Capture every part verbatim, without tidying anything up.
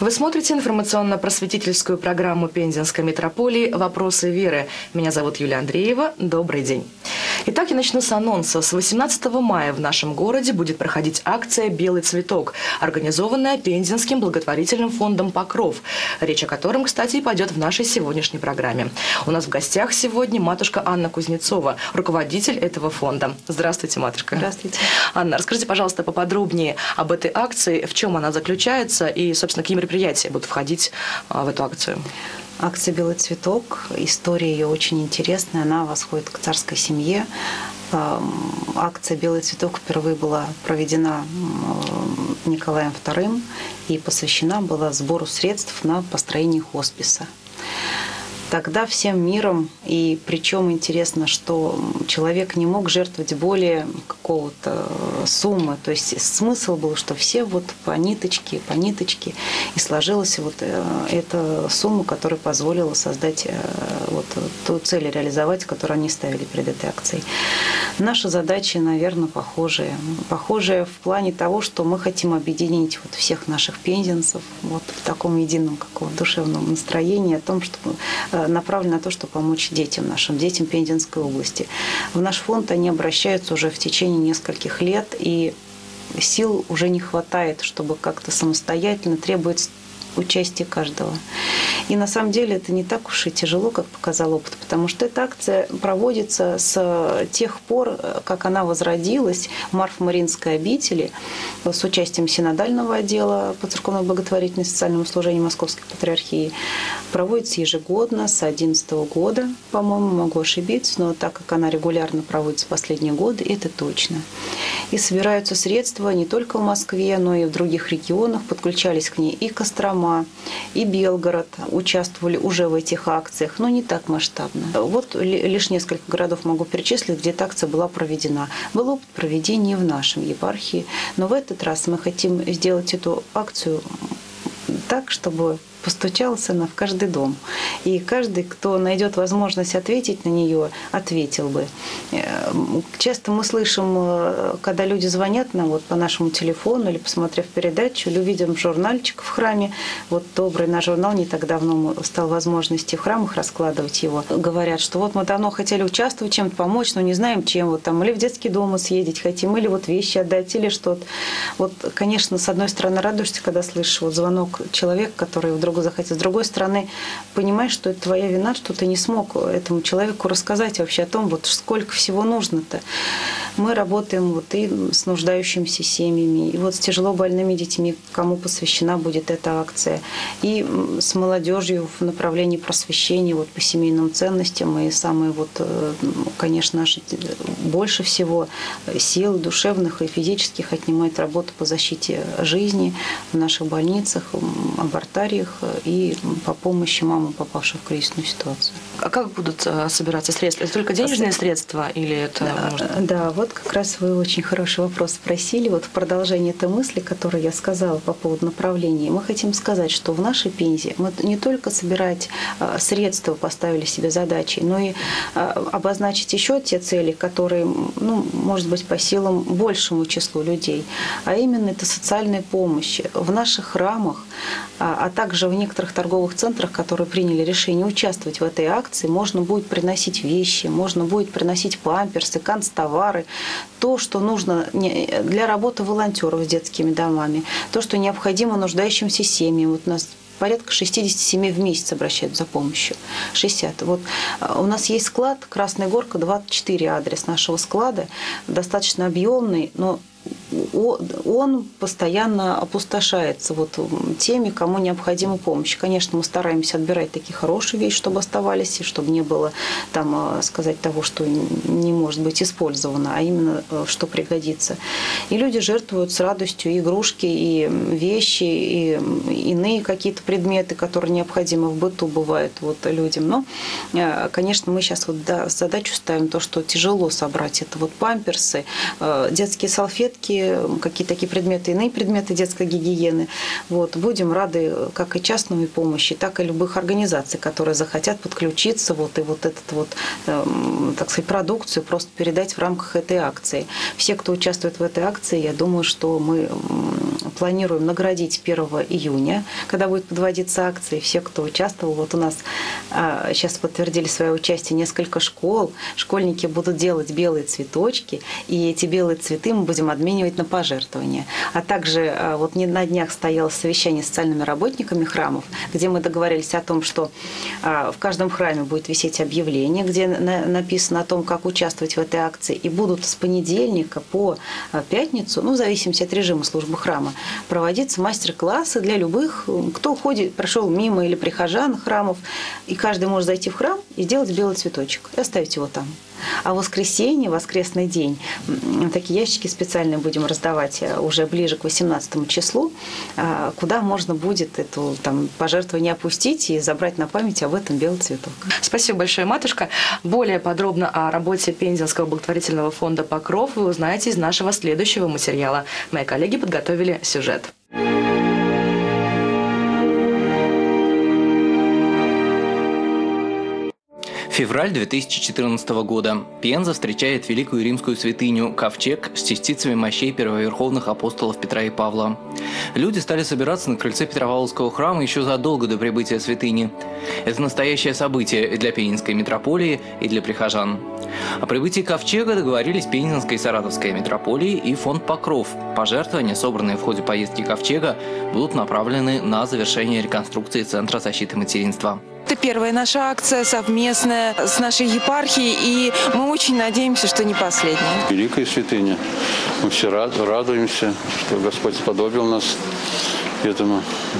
Вы смотрите информационно-просветительскую программу Пензенской метрополии «Вопросы веры». Меня зовут Юлия Андреева. Добрый день. Итак, я начну с анонса. С восемнадцатого мая в нашем городе будет проходить акция «Белый цветок», организованная Пензенским благотворительным фондом «Покров», речь о котором, кстати, и пойдет в нашей сегодняшней программе. У нас в гостях сегодня матушка Анна Кузнецова, руководитель этого фонда. Здравствуйте, матушка. Здравствуйте. Анна, расскажите, пожалуйста, поподробнее об этой акции, в чем она заключается и, собственно, какие мероприятия будут входить в эту акцию. Акция «Белый цветок», история ее очень интересная, она восходит к царской семье. Акция «Белый цветок» впервые была проведена Николаем вторым и посвящена была сбору средств на построение хосписа. Тогда всем миром, и причем интересно, что человек не мог жертвовать более какого-то суммы. То есть смысл был, что все вот по ниточке, по ниточке. И сложилась вот эта сумма, которая позволила создать вот ту цель реализовать, которую они ставили перед этой акцией. Наши задачи, наверное, похожие. Похожие в плане того, что мы хотим объединить вот всех наших пензенцев вот в таком едином каком душевном настроении, о том, что направлено на то, чтобы помочь детям, нашим детям Пензенской области. В наш фонд они обращаются уже в течение нескольких лет, и сил уже не хватает, чтобы как-то самостоятельно требовать участия каждого. И на самом деле это не так уж и тяжело, как показал опыт, потому что эта акция проводится с тех пор, как она возродилась в Марфо-Мариинской обители с участием синодального отдела по церковной благотворительности и социальному служению Московской Патриархии. Проводится ежегодно с две тысячи одиннадцатого года, по-моему, могу ошибиться, но так как она регулярно проводится последние годы, это точно. И собираются средства не только в Москве, но и в других регионах. Подключались к ней и Кострома, и Белгород участвовали уже в этих акциях, но не так масштабно. Вот лишь несколько городов могу перечислить, где эта акция была проведена. Был опыт проведения в нашем епархии, но в этот раз мы хотим сделать эту акцию так, чтобы постучалась она в каждый дом. И каждый, кто найдет возможность ответить на нее, ответил бы. Часто мы слышим, когда люди звонят нам вот по нашему телефону или посмотрев передачу, или увидим журнальчик в храме, вот добрый наш журнал не так давно стал возможности в храмах раскладывать его, говорят, что вот мы давно хотели участвовать, чем-то помочь, но не знаем чем, вот там или в детский дом съездить хотим, или вот вещи отдать, или что-то. Вот, конечно, с одной стороны радуешься, когда слышишь вот звонок человека, который вдруг захотел. С другой стороны, понимаешь, что это твоя вина, что ты не смог этому человеку рассказать вообще о том, вот сколько всего нужно-то. Мы работаем вот и с нуждающимися семьями, и вот с тяжело больными детьми, кому посвящена будет эта акция, и с молодежью в направлении просвещения вот по семейным ценностям. И самые вот, конечно, наши больше всего сил душевных и физических отнимает работа по защите жизни в наших больницах, абортариях и по помощи мамам, попавшим в кризисную ситуацию. А как будут собираться средства? Это только денежные средства или это да, можно... Да, вот как раз вы очень хороший вопрос спросили. Вот в продолжение этой мысли, которую я сказала по поводу направления, мы хотим сказать, что в нашей Пензе мы не только собирать средства поставили себе задачей, но и обозначить еще те цели, которые, ну, может быть, по силам большему числу людей, а именно это социальная помощь в наших храмах, а также в некоторых торговых центрах, которые приняли решение участвовать в этой акции, можно будет приносить вещи, можно будет приносить памперсы, канцтовары, то, что нужно для работы волонтеров с детскими домами, то, что необходимо нуждающимся семьям. Вот у нас порядка шестьдесят семей в месяц обращаются за помощью. шестьдесят. Вот у нас есть склад Красная Горка, двадцать четыре адрес нашего склада, достаточно объемный, но он постоянно опустошается вот теми, кому необходима помощь. Конечно, мы стараемся отбирать такие хорошие вещи, чтобы оставались, и чтобы не было там сказать того, что не может быть использовано, а именно что пригодится. И люди жертвуют с радостью и игрушки, и вещи, и иные какие-то предметы, которые необходимы в быту бывают вот людям. Но, конечно, мы сейчас вот задачу ставим то, что тяжело собрать. Это вот памперсы, детские салфетки, какие-то такие предметы, иные предметы детской гигиены. Вот. Будем рады как и частной помощи, так и любых организаций, которые захотят подключиться вот, и вот эту вот, э, так сказать, продукцию просто передать в рамках этой акции. Все, кто участвует в этой акции, я думаю, что мы планируем наградить первого июня, когда будет подводиться акция. Все, кто участвовал, вот у нас а, сейчас подтвердили свое участие несколько школ. Школьники будут делать белые цветочки, и эти белые цветы мы будем обменивать на пожертвования. А также а, вот не на днях стояло совещание с социальными работниками храмов, где мы договорились о том, что а, в каждом храме будет висеть объявление, где на, написано о том, как участвовать в этой акции, и будут с понедельника по пятницу, ну, в зависимости от режима службы храма, проводиться мастер-классы для любых, кто ходит, прошел мимо или прихожан храмов, и каждый может зайти в храм и сделать белый цветочек, и оставить его там. А в воскресенье, воскресный день, такие ящики специальные будем раздавать уже ближе к восемнадцатому числу, куда можно будет это там, пожертвование опустить и забрать на память об этом белый цветок. Спасибо большое, матушка. Более подробно о работе Пензенского благотворительного фонда «Покров» вы узнаете из нашего следующего материала. Мои коллеги подготовили сюжет. Февраль две тысячи четырнадцатого года. Пенза встречает великую римскую святыню Ковчег с частицами мощей первоверховных апостолов Петра и Павла. Люди стали собираться на крыльце Петропавловского храма еще задолго до прибытия святыни. Это настоящее событие и для Пензенской митрополии, и для прихожан. О прибытии Ковчега договорились Пензенская и Саратовская митрополии и фонд «Покров». Пожертвования, собранные в ходе поездки Ковчега, будут направлены на завершение реконструкции Центра защиты материнства. Это первая наша акция совместная с нашей епархией, и мы очень надеемся, что не последняя. Великая святыня. Мы все рад, радуемся, что Господь сподобил нас этому.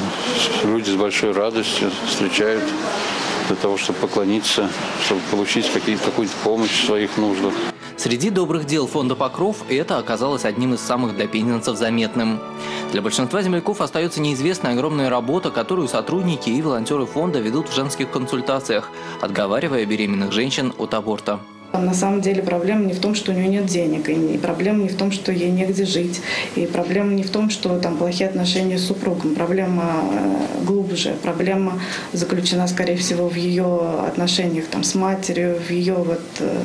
Люди с большой радостью встречают для того, чтобы поклониться, чтобы получить какую-то помощь в своих нуждах. Среди добрых дел фонда «Покров» это оказалось одним из самых для пензенцев заметным. Для большинства земляков остается неизвестная огромная работа, которую сотрудники и волонтеры фонда ведут в женских консультациях, отговаривая беременных женщин от аборта. На самом деле проблема не в том, что у нее нет денег, и проблема не в том, что ей негде жить, и проблема не в том, что там плохие отношения с супругом. Проблема глубже. Проблема заключена, скорее всего, в ее отношениях там, с матерью, в ее вот,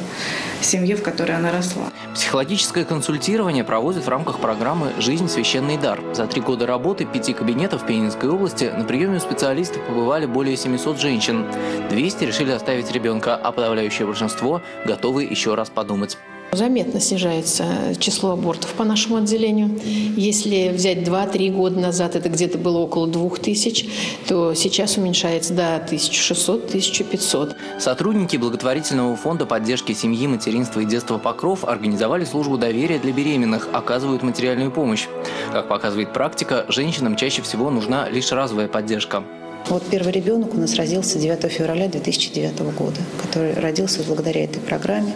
семье, в которой она росла. Психологическое консультирование проводят в рамках программы «Жизнь. Священный дар». За три года работы пяти кабинетов в Пензенской области на приеме у специалистов побывали более семисот женщин. двести решили оставить ребенка, а подавляющее большинство готовы еще раз подумать. Заметно снижается число абортов по нашему отделению. Если взять два-три года назад, это где-то было около двух тысяч, то сейчас уменьшается до тысячи шестисот — тысячи пятисот. Сотрудники благотворительного фонда поддержки семьи, материнства и детства «Покров» организовали службу доверия для беременных, оказывают материальную помощь. Как показывает практика, женщинам чаще всего нужна лишь разовая поддержка. Вот первый ребенок у нас родился девятого февраля две тысячи девятого года, который родился благодаря этой программе.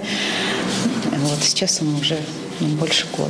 Вот сейчас ему уже больше года.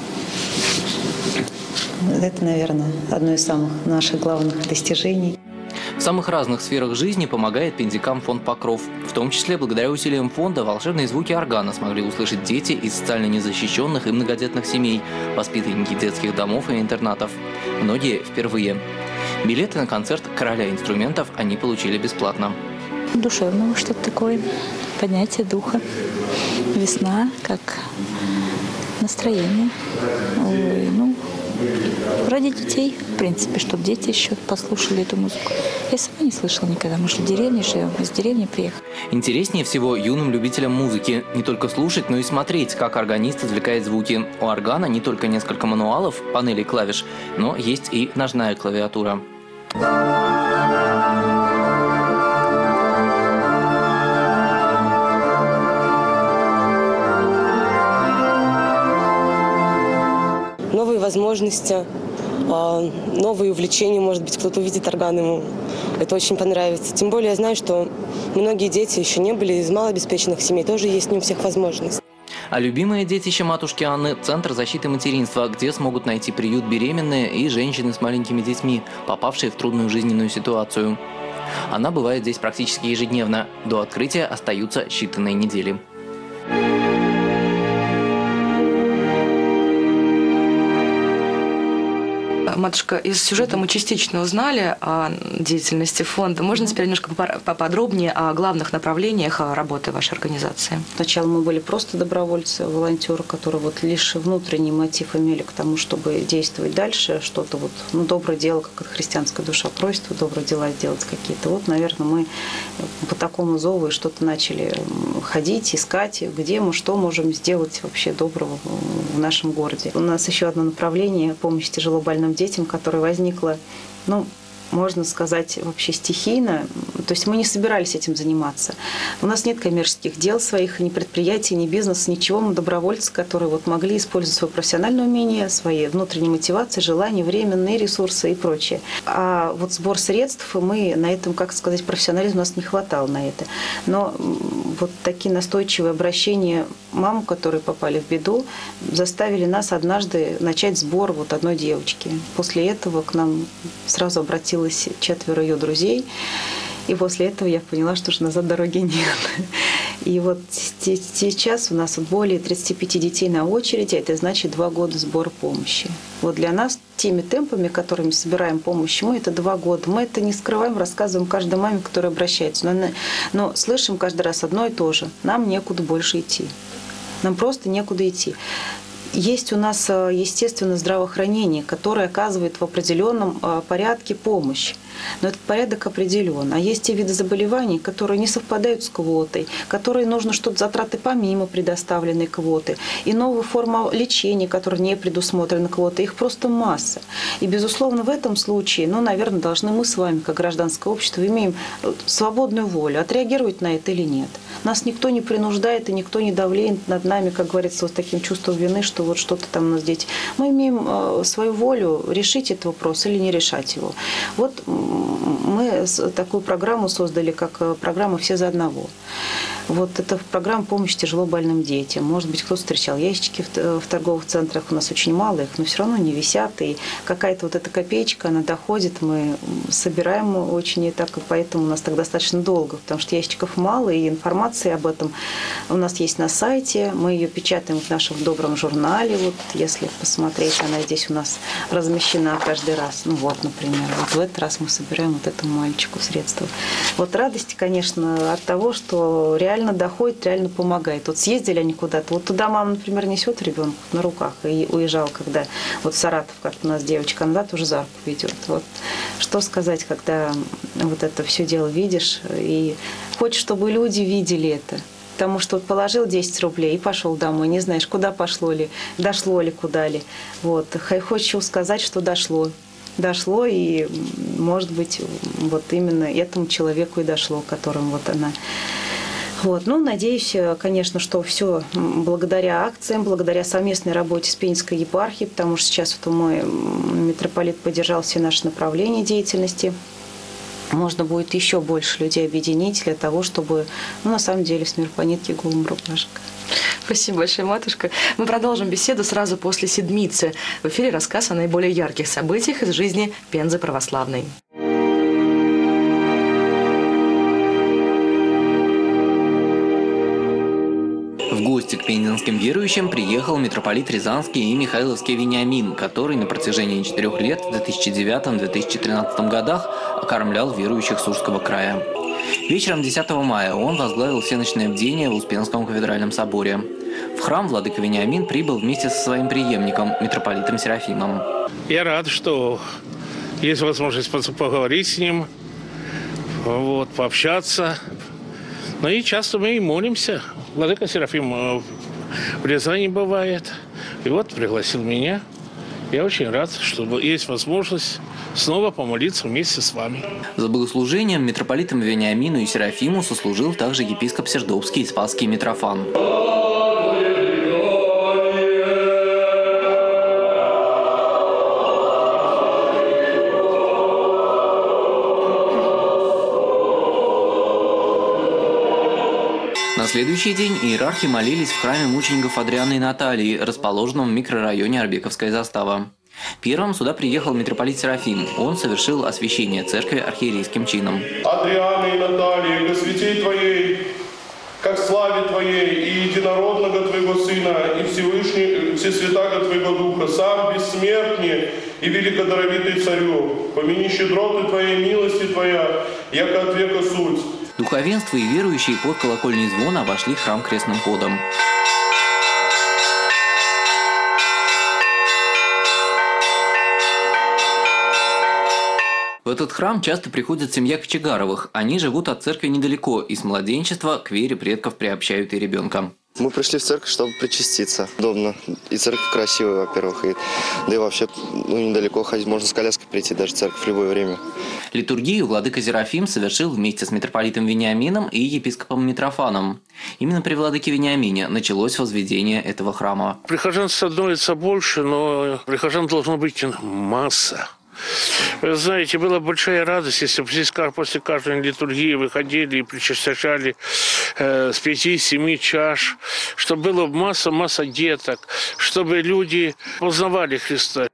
Это, наверное, одно из самых наших главных достижений. В самых разных сферах жизни помогает пензикам фонд «Покров». В том числе благодаря усилиям фонда волшебные звуки органа смогли услышать дети из социально незащищенных и многодетных семей, воспитанники детских домов и интернатов. Многие впервые. Билеты на концерт «Короля инструментов» они получили бесплатно. Душевного что-то такое, поднятие духа. Весна, как настроение. Ой, ну, ради детей, в принципе, чтобы дети еще послушали эту музыку. Я сама не слышала никогда, мы же в деревне живем, из деревни приехали. Интереснее всего юным любителям музыки не только слушать, но и смотреть, как органист извлекает звуки. У органа не только несколько мануалов, панелей клавиш, но есть и ножная клавиатура. Новые возможности, новые увлечения, может быть, кто-то увидит орган, ему это очень понравится. Тем более я знаю, что многие дети еще не были из малообеспеченных семей, тоже есть не у всех возможность. А любимое детище матушки Анны – Центр защиты материнства, где смогут найти приют беременные и женщины с маленькими детьми, попавшие в трудную жизненную ситуацию. Она бывает здесь практически ежедневно. До открытия остаются считанные недели. Матушка, из сюжета мы частично узнали о деятельности фонда. Можно теперь немножко поподробнее о главных направлениях работы вашей организации? Сначала мы были просто добровольцы, волонтеры, которые вот лишь внутренний мотив имели к тому, чтобы действовать дальше, что-то вот, ну, доброе дело, как христианское душепройство, добрые дела делать какие-то. Вот, наверное, мы по такому зову и что-то начали ходить, искать, где мы что можем сделать вообще доброго в нашем городе. У нас еще одно направление – помощь тяжелобольным детям, которое возникло, ну, можно сказать, вообще стихийно. То есть мы не собирались этим заниматься. У нас нет коммерческих дел своих, ни предприятий, ни бизнеса, ничего. Мы добровольцы, которые вот могли использовать свое профессиональное умение, свои внутренние мотивации, желания, временные ресурсы и прочее. А вот сбор средств, мы на этом, как сказать, профессионализм у нас не хватало на это. Но вот такие настойчивые обращения мам, которые попали в беду, заставили нас однажды начать сбор вот одной девочки. После этого к нам сразу обратилась четверо ее друзей. И после этого я поняла, что уже назад дороги нет. И вот сейчас у нас более тридцати пяти детей на очереди. Это значит два года сбора помощи. Вот для нас теми темпами, которыми собираем помощь, мы это два года. Мы это не скрываем, рассказываем каждой маме, которая обращается. Но, но слышим каждый раз одно и то же. Нам некуда больше идти. Нам просто некуда идти. Есть у нас, естественно, здравоохранение, которое оказывает в определенном порядке помощь. Но этот порядок определен. А есть те виды заболеваний, которые не совпадают с квотой, которые нужно что-то затраты помимо предоставленной квоты. И новая форма лечения, которая не предусмотрена квотой. Их просто масса. И, безусловно, в этом случае, ну, наверное, должны мы с вами, как гражданское общество, имеем свободную волю, отреагировать на это или нет. Нас никто не принуждает и никто не давлеет над нами, как говорится, вот таким чувством вины, что вот что-то там у нас дети. Мы имеем свою волю решить этот вопрос или не решать его. Вот мы такую программу создали, как программа «Все за одного». Вот это программа помощи тяжело больным детям. Может быть, кто-то встречал ящики в, в торговых центрах. У нас очень мало их, но все равно не висят. И какая-то вот эта копеечка, она доходит. Мы собираем очень и так, и поэтому у нас так достаточно долго, потому что ящиков мало, и информации об этом у нас есть на сайте. Мы ее печатаем в нашем добром журнале. Вот, если посмотреть, она здесь у нас размещена каждый раз. Ну вот, например, вот в этот раз мы собираем вот этому мальчику средства. Вот радость, конечно, от того, что реально реально доходит, реально помогает. Вот съездили они куда-то, вот туда мама, например, несет ребенка на руках и уезжал, когда вот в Саратов, как у нас девочка, она тоже за руку ведет. Вот что сказать, когда вот это все дело видишь, и хочешь, чтобы люди видели это. Потому что вот положил десять рублей и пошел домой, не знаешь, куда пошло ли, дошло ли, куда ли. Вот. Хочу сказать, что дошло. Дошло, и, может быть, вот именно этому человеку и дошло, которым вот она... Вот. Ну, надеюсь, конечно, что все благодаря акциям, благодаря совместной работе с Пензенской епархией, потому что сейчас вот мой митрополит поддержал все наши направления деятельности. Можно будет еще больше людей объединить для того, чтобы, ну, на самом деле, с мир по нитке голым рубашек. Спасибо большое, матушка. Мы продолжим беседу сразу после седмицы. В эфире рассказ о наиболее ярких событиях из жизни Пензы православной. В гости к пензенским верующим приехал митрополит Рязанский и Михайловский Вениамин, который на протяжении четырех лет в две тысячи девятом — две тысячи тринадцатом годах окормлял верующих Сурского края. Вечером десятого мая он возглавил всеночное бдение в Успенском кафедральном соборе. В храм владыка Вениамин прибыл вместе со своим преемником, митрополитом Серафимом. Я рад, что есть возможность поговорить с ним, вот, пообщаться. Ну и часто мы и молимся. Владыка Серафим в Рязани бывает. И вот пригласил меня. Я очень рад, что есть возможность снова помолиться вместе с вами. За богослужением митрополитам Вениамину и Серафиму сослужил также епископ Сердобский и Спасский Митрофан. На следующий день иерархи молились в храме мучеников Адриана и Натальи, расположенном в микрорайоне Арбековская застава. Первым сюда приехал митрополит Серафим. Он совершил освящение церкви архиерейским чином. Адриана и Натальи, ко святей Твоей, как славе Твоей и единородного Твоего Сына, Ты Всевышний, Всесвятаго Твоего Духа, сам бессмертный и великодоровитый Царю, помяни щедроты Твоей, милости Твоя, яко от века суть. Духовенство и верующие под колокольный звон обошли храм крестным ходом. В этот храм часто приходит семья Кочегаровых. Они живут от церкви недалеко и с младенчества к вере предков приобщают и ребенка. Мы пришли в церковь, чтобы причаститься. Удобно. И церковь красивая, во-первых. И, да и вообще ну, недалеко ходить. Можно с коляской прийти даже в церковь в любое время. Литургию владыка Серафим совершил вместе с митрополитом Вениамином и епископом Митрофаном. Именно при владыке Вениамине началось возведение этого храма. Прихожан становится больше, но прихожан должно быть масса. Вы знаете, была большая радость, если бы здесь после каждой литургии выходили и причащали э, с пяти-семи чаш, чтобы было масса-масса деток, чтобы люди познавали Христа.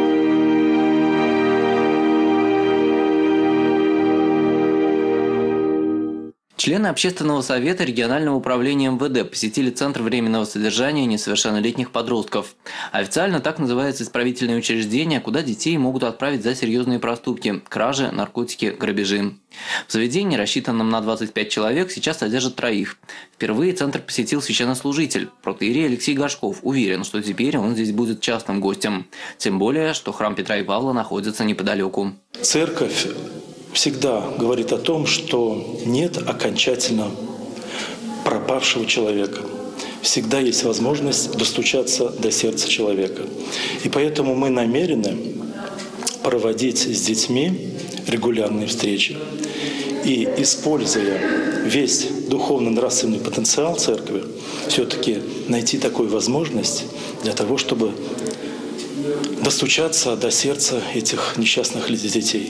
Члены Общественного совета регионального управления эм вэ дэ посетили Центр временного содержания несовершеннолетних подростков. Официально так называется исправительное учреждение, куда детей могут отправить за серьезные проступки – кражи, наркотики, грабежи. В заведении, рассчитанном на двадцать пять человек, сейчас содержат троих. Впервые Центр посетил священнослужитель. Протоиерей Алексей Горшков уверен, что теперь он здесь будет частым гостем. Тем более, что храм Петра и Павла находится неподалеку. Церковь всегда говорит о том, что нет окончательно пропавшего человека. Всегда есть возможность достучаться до сердца человека. И поэтому мы намерены проводить с детьми регулярные встречи. И, используя весь духовно-нравственный потенциал церкви, все-таки найти такую возможность для того, чтобы достучаться до сердца этих несчастных детей.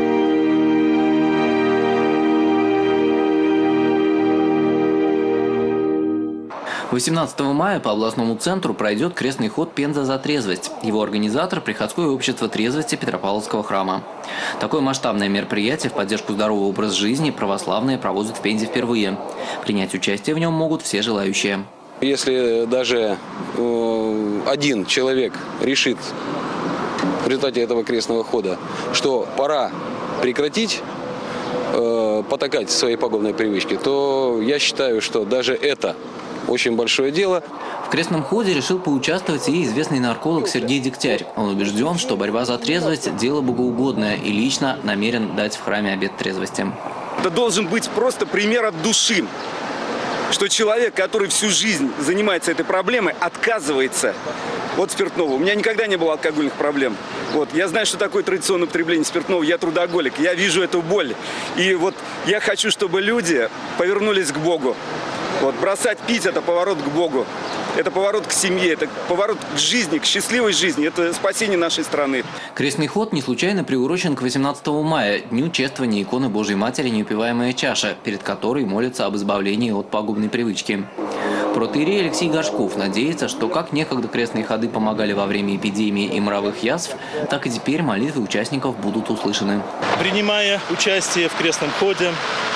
восемнадцатого мая по областному центру пройдет крестный ход «Пенза за трезвость». Его организатор – Приходское общество трезвости Петропавловского храма. Такое масштабное мероприятие в поддержку здорового образа жизни православные проводят в Пензе впервые. Принять участие в нем могут все желающие. Если даже э, один человек решит в результате этого крестного хода, что пора прекратить э, потакать своей пагубной привычке, то я считаю, что даже это очень большое дело. В крестном ходе решил поучаствовать и известный нарколог Сергей Дегтярь. Он убежден, что борьба за трезвость – дело богоугодное и лично намерен дать в храме обет трезвости. Это должен быть просто пример от души, что человек, который всю жизнь занимается этой проблемой, отказывается от спиртного. У меня никогда не было алкогольных проблем. Вот. Я знаю, что такое традиционное употребление спиртного. Я трудоголик, я вижу эту боль. И вот я хочу, чтобы люди повернулись к Богу. Вот, бросать пить – это поворот к Богу, это поворот к семье, это поворот к жизни, к счастливой жизни, это спасение нашей страны. Крестный ход не случайно приурочен к восемнадцатому мая, дню чествования иконы Божьей Матери «Неупиваемая чаша», перед которой молятся об избавлении от пагубной привычки. Протоиерей Алексей Горшков надеется, что как некогда крестные ходы помогали во время эпидемии и моровых язв, так и теперь молитвы участников будут услышаны. Принимая участие в крестном ходе,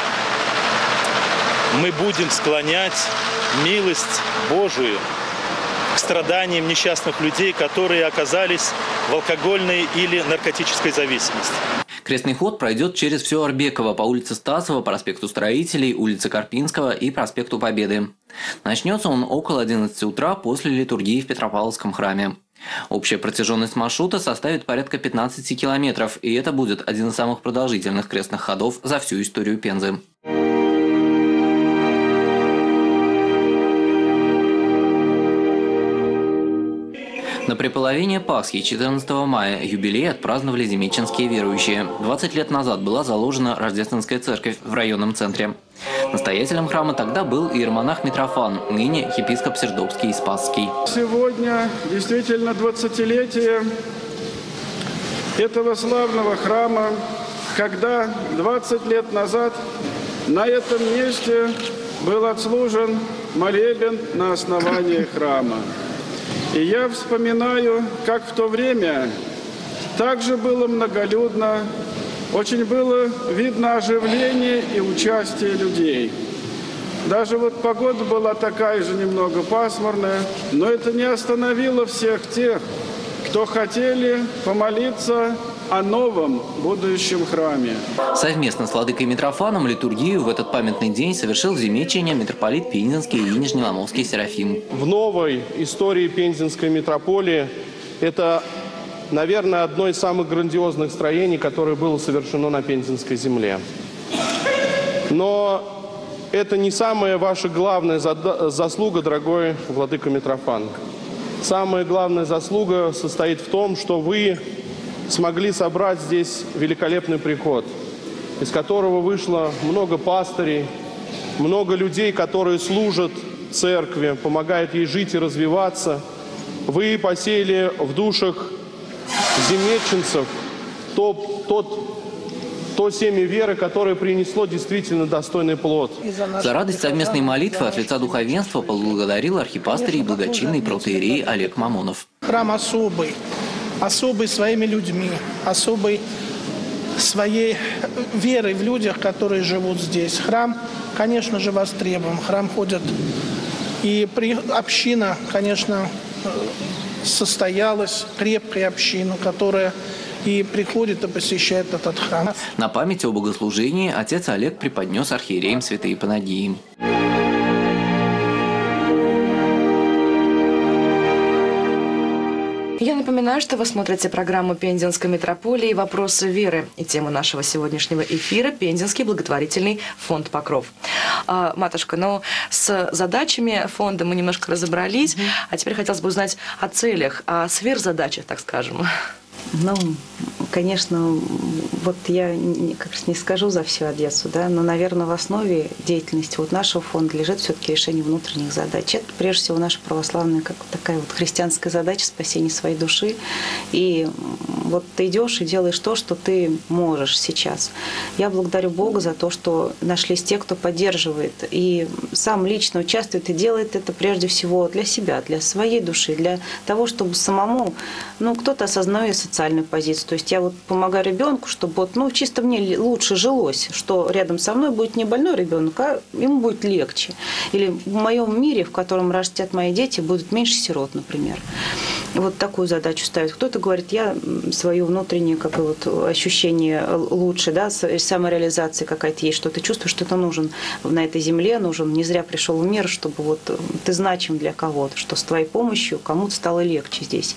мы будем склонять милость Божию к страданиям несчастных людей, которые оказались в алкогольной или наркотической зависимости. Крестный ход пройдет через все Орбекова по улице Стасова, проспекту Строителей, улице Карпинского и проспекту Победы. Начнется он около одиннадцати утра после литургии в Петропавловском храме. Общая протяженность маршрута составит порядка пятнадцати километров, и это будет один из самых продолжительных крестных ходов за всю историю Пензы. На преполовение Пасхи четырнадцатого мая юбилей отпраздновали земеченские верующие. двадцать лет назад была заложена Рождественская церковь в районном центре. Настоятелем храма тогда был иеромонах Митрофан, ныне епископ Сердобский и Спасский. Сегодня действительно двадцатилетие этого славного храма, когда двадцать лет назад на этом месте был отслужен молебен на основании храма. И я вспоминаю, как в то время также было многолюдно, очень было видно оживление и участие людей. Даже вот погода была такая же немного пасмурная, но это не остановило всех тех, кто хотели помолиться о новом будущем храме. Совместно с владыкой Митрофаном литургию в этот памятный день совершил в Земечине митрополит Пензенский и Нижнеломовский Серафим. В новой истории Пензенской митрополии это, наверное, одно из самых грандиозных строений, которое было совершено на Пензенской земле. Но это не самая ваша главная заслуга, дорогой владыка Митрофан. Самая главная заслуга состоит в том, что вы смогли собрать здесь великолепный приход, из которого вышло много пастырей, много людей, которые служат церкви, помогают ей жить и развиваться. Вы посеяли в душах земеченцев то, тот, то семя веры, которое принесло действительно достойный плод. За радость совместной молитвы от лица духовенства поблагодарил архипастырь и благочинный протоиерей Олег Мамонов. Храм особый, особый своими людьми, особый своей верой в людях, которые живут здесь. Храм, конечно же, востребован. В храм ходят и при... община, конечно, состоялась, крепкая община, которая и приходит и посещает этот храм. На память о богослужении отец Олег преподнес архиереям святые Панагии. Я напоминаю, что вы смотрите программу Пензенской митрополии «Вопросы веры». И тема нашего сегодняшнего эфира – Пензенский благотворительный фонд «Покров». А, матушка, ну, с задачами фонда мы немножко разобрались, mm-hmm. а теперь хотелось бы узнать о целях, о сверхзадачах, так скажем. Ну, конечно, вот я как раз не скажу за всю Одессу, да, но, наверное, в основе деятельности вот нашего фонда лежит все-таки решение внутренних задач. Это, прежде всего, наша православная, как такая вот христианская задача спасения своей души. И вот ты идешь и делаешь то, что ты можешь сейчас. Я благодарю Бога за то, что нашлись те, кто поддерживает и сам лично участвует и делает это прежде всего для себя, для своей души, для того, чтобы самому, ну, кто-то осознает социальную позицию. То есть я вот помогаю ребенку, чтобы вот, ну, чисто мне лучше жилось, что рядом со мной будет не больной ребенок, а ему будет легче. Или в моем мире, в котором растят мои дети, будет меньше сирот, например. Вот такую задачу ставит. Кто-то говорит, я свое внутреннее как бы, вот, ощущение лучше, да, самореализации какая-то есть, что ты чувствуешь, что ты нужен на этой земле, нужен, не зря пришел в мир, чтобы вот ты значим для кого-то, что с твоей помощью кому-то стало легче здесь.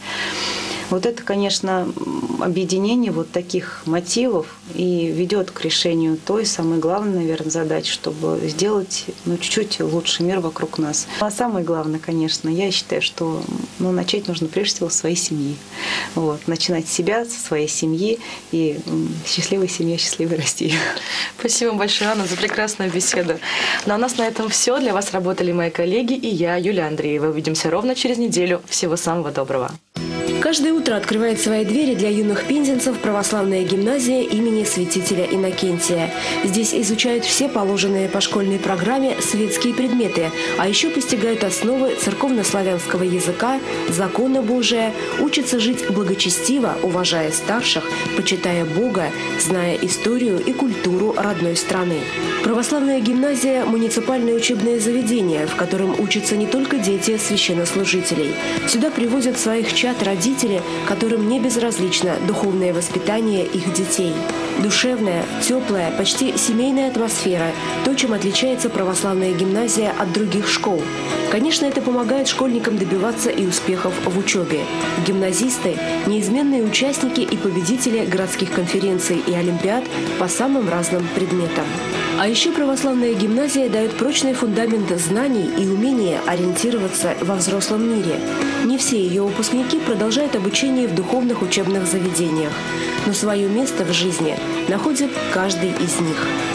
Вот это, конечно, объединение вот таких мотивов и ведет к решению той самой главной, наверное, задачи, чтобы сделать ну, чуть-чуть лучше мир вокруг нас. А самое главное, конечно, я считаю, что ну, начать нужно прежде всего с своей семьи. Вот, начинать с себя, со своей семьи и счастливая семья, счастливой России. Спасибо большое, Анна, за прекрасную беседу. Ну, а у нас на этом все. Для вас работали мои коллеги и я, Юлия Андреева. Увидимся ровно через неделю. Всего самого доброго. Каждое утро открывает свои двери для юных пензенцев православная гимназия имени святителя Иннокентия. Здесь изучают все положенные по школьной программе светские предметы, а еще постигают основы церковнославянского языка, закона Божия, учатся жить благочестиво, уважая старших, почитая Бога, зная историю и культуру родной страны. Православная гимназия – муниципальное учебное заведение, в котором учатся не только дети священнослужителей. Сюда привозят своих чад родителей, которым не безразлично духовное воспитание их детей. Душевная, теплая, почти семейная атмосфера – то, чем отличается православная гимназия от других школ. Конечно, это помогает школьникам добиваться и успехов в учебе. Гимназисты – неизменные участники и победители городских конференций и олимпиад по самым разным предметам. А еще православная гимназия дает прочный фундамент знаний и умения ориентироваться во взрослом мире. Не все ее выпускники продолжают обучение в духовных учебных заведениях, но свое место в жизни находит каждый из них.